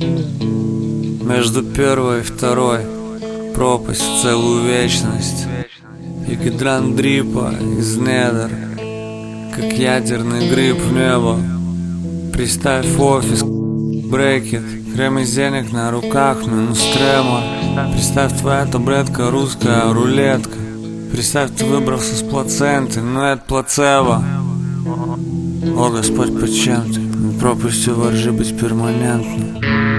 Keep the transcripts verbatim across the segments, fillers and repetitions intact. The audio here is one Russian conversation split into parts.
Между первой и второй пропасть в целую вечность. И гидрант дрипа из недр, как ядерный гриб в небо. Представь офис, брекет, крем из денег на руках, минус трема. Представь, твоя таблетка русская рулетка. Представь, ты выбрался с плаценты, но это плацебо. О, Господь, почем ты? Пропастью воржи быть перманентно.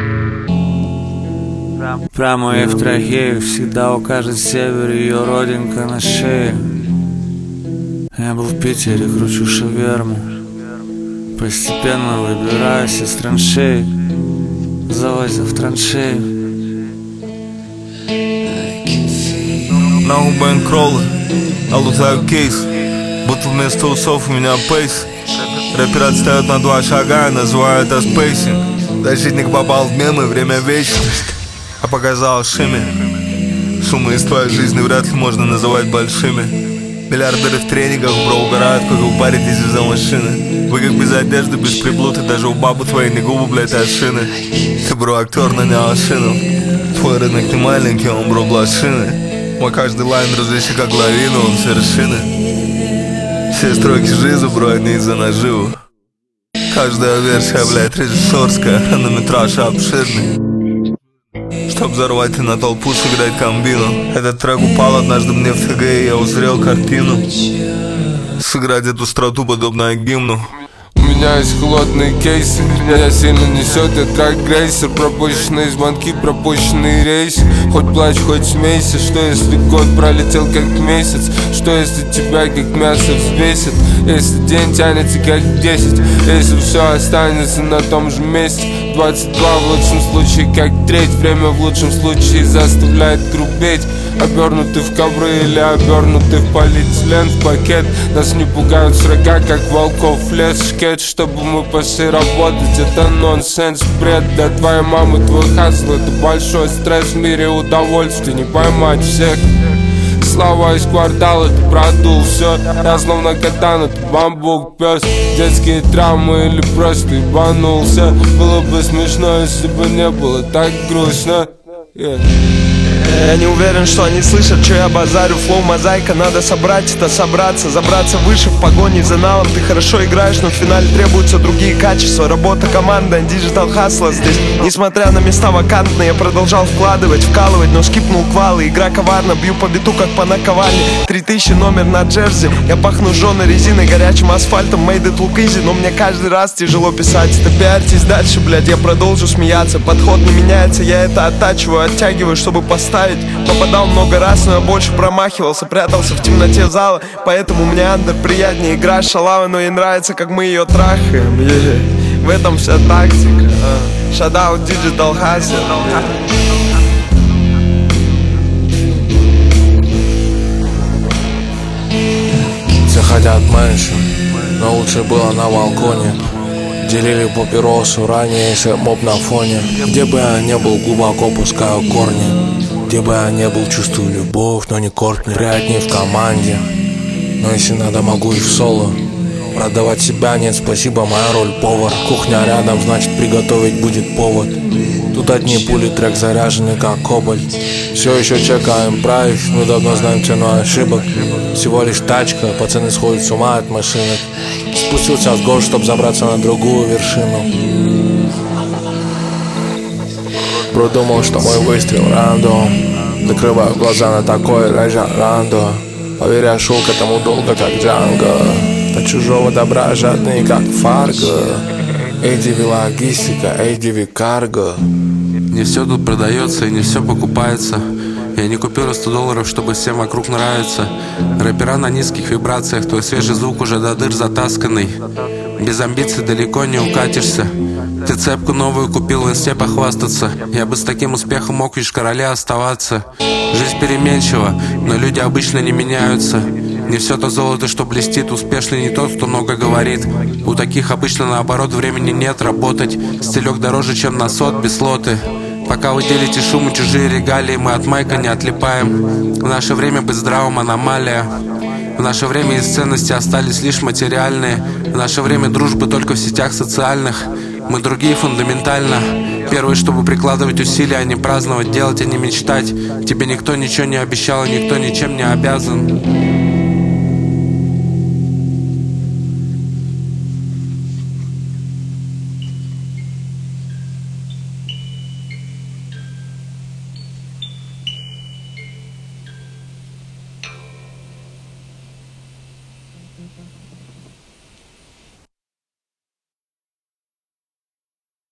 Прямо и в трахею всегда укажет север, ее родинка на шее. Я был в Питере, кручу шаверму. Постепенно выбираюсь из траншей, залазя в траншею. Нахуй бэнкроллы, а лутаю кейс. Будто вместо усов у меня пейс. Рэпер отстает на два шага, называю это спейсинг. Защитник попал в мемы, время вечность. А показал шиме. Суммы из твоей жизни вряд ли можно называть большими. Миллиардеры в тренингах, бро, угорают, как вы паритесь из-за машины. Вы как без одежды, без приблуд, и даже у бабы твоей не губы, блять, от шины. Ты, бро, актер, нанял шину. Твой рынок не маленький, он, бро, блошины. Мой каждый лайн различи как лавину, он с вершины. Все строки жизни, бро, они из-за наживу. Каждая версия, блять, режиссерская, хронометраж обширный. Чтоб взорвать и на толпу сыграть комбину. Этот трек упал однажды мне в ТГ, и я узрел картину. Сыграть эту страту подобно гимну. У меня есть холодные кейсы, меня сильно несет, я трак-грейсер. Пропущенные звонки, пропущенные рейсы. Хоть плачь, хоть смейся. Что если год пролетел как месяц? Что если тебя как мясо взвесит? Если день тянется как десять? Если все останется на том же месте? Двадцать два в лучшем случае как треть. Время в лучшем случае заставляет грубеть. Обернуты в ковры или обернуты в полиэтилен, в пакет. Нас не пугают срока, как волков в лес. Шкет, чтобы мы пошли работать, это нонсенс, бред. Для твоей мамы твой хасл, это большой стресс. В мире удовольствий не поймать всех. Слава из квартала, ты продул все. Я словно катана, ты бамбук, пес. Детские травмы или просто ебанулся. Было бы смешно, если бы не было так грустно. Yeah. Я не уверен, что они слышат, что я базарю. Флоу мозаика, надо собрать это, собраться. Забраться выше в погоне за налом. Ты хорошо играешь, но в финале требуются другие качества. Работа команда, диджитал хасла здесь. Несмотря на места вакантные, я продолжал вкладывать, вкалывать, но скипнул квалы. Игра коварна, бью по биту, как по наковальне. Три тысячи номер на джерси. Я пахну жженой резиной, горячим асфальтом. Made it look easy, но мне каждый раз тяжело писать. Стопиарьтесь дальше, блядь, я продолжу смеяться. Подход не меняется, я это оттачиваю, оттягиваю, чтобы поставить. Попадал много раз, но я больше промахивался. Прятался в темноте зала, поэтому мне андер приятнее. Игра шалава, но ей нравится, как мы ее трахаем, yeah. В этом вся тактика. Shout out Digital Hustle. Все хотят меньше, но лучше было на балконе. Делили папиросу ранее, если моб на фоне. Где бы я не был, глубоко пускаю корни. Где бы я не был, чувствую любовь, но не Кортни. Ряд не в команде, но если надо, могу и в соло. Продавать себя нет, спасибо, моя роль повар. Кухня рядом, значит приготовить будет повод. Тут одни пули, трек заряженный как кобальт. Все еще чекаем прайс, мы давно знаем цену ошибок. Всего лишь тачка, пацаны сходят с ума от машинок. Спустился с гор, чтоб забраться на другую вершину. Продумал, что мой выстрел рандом. Закрываю глаза на такой райжа рандо. Поверь, я шел к этому долго, как Джанго. До чужого добра жадный, как Фарго. эй ди ви логистика, эй ди ви карго. Не все тут продается и не все покупается. Я не купил сто долларов, чтобы всем вокруг нравиться. Рэпера на низких вибрациях, твой свежий звук уже до дыр затасканный. Без амбиций далеко не укатишься. Ты цепку новую купил в инсте похвастаться. Я бы с таким успехом мог лишь короле оставаться. Жизнь переменчива, но люди обычно не меняются. Не все то золото, что блестит. Успешный не тот, кто много говорит. У таких обычно наоборот времени нет работать. Стилек дороже, чем на сот без слоты. Пока вы делите шум и чужие регалии, мы от майка не отлипаем. В наше время быть здравым аномалия. В наше время из ценностей остались лишь материальные. В наше время дружбы только в сетях социальных. Мы другие фундаментально. Первый, чтобы прикладывать усилия, а не праздновать, делать, а не мечтать. Тебе никто ничего не обещал, никто ничем не обязан. Thank you.